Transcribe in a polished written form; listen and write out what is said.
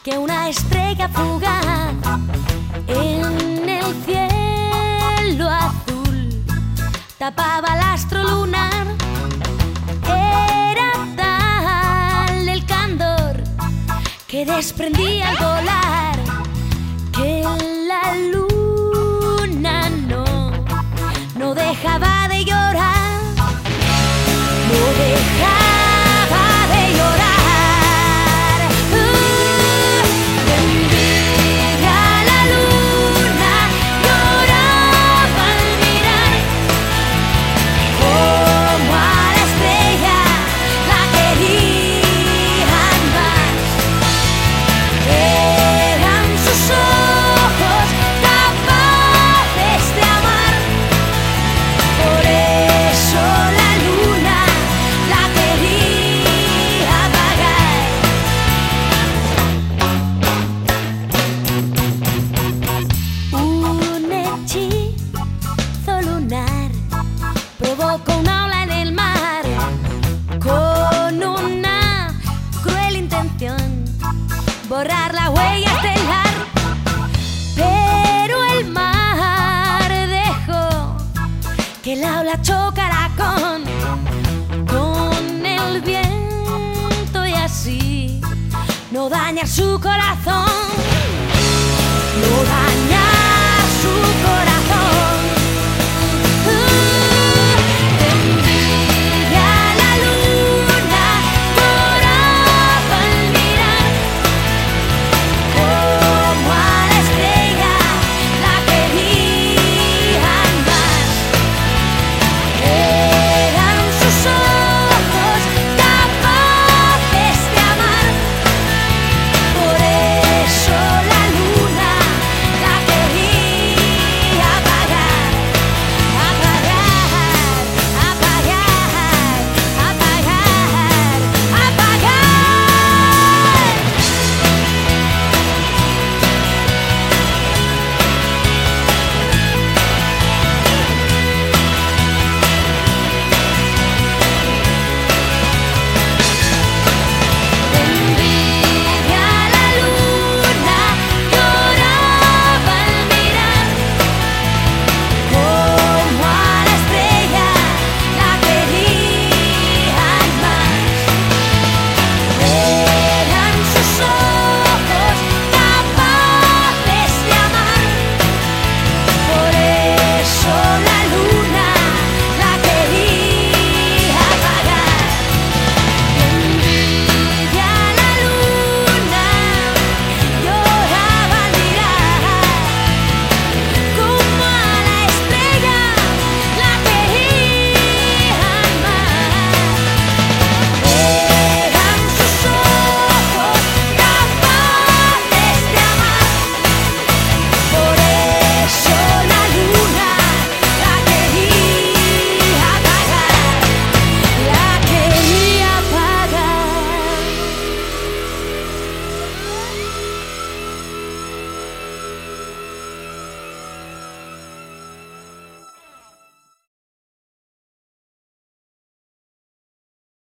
que una estrella fugaz en el cielo azul tapaba el astro lunar. Era tal el candor que desprendía al volar que la luna no dejaba de llorar, no dejaba de llorar. Bendiga la luna, lloraba al mirar como a la estrella la querían más. Eran sus ojos capaces de amar, por eso la luna la quería apagar. Un hechizo lunar provocó una ola en el mar con una cruel intención: borrar la huella estelar. Pero el mar dejó que la ola chocara con el viento y así no dañar su corazón.